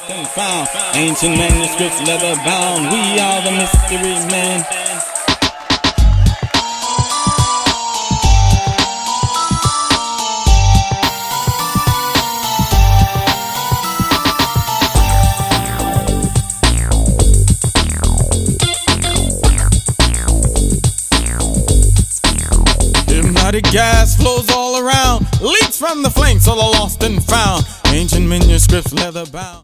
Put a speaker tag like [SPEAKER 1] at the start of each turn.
[SPEAKER 1] and found. Ancient manuscripts, leather bound. We are the mystery men.
[SPEAKER 2] Hypnotic gas flows all around, leaks from the flames, so the lost and found. Ancient manuscripts, leather bound.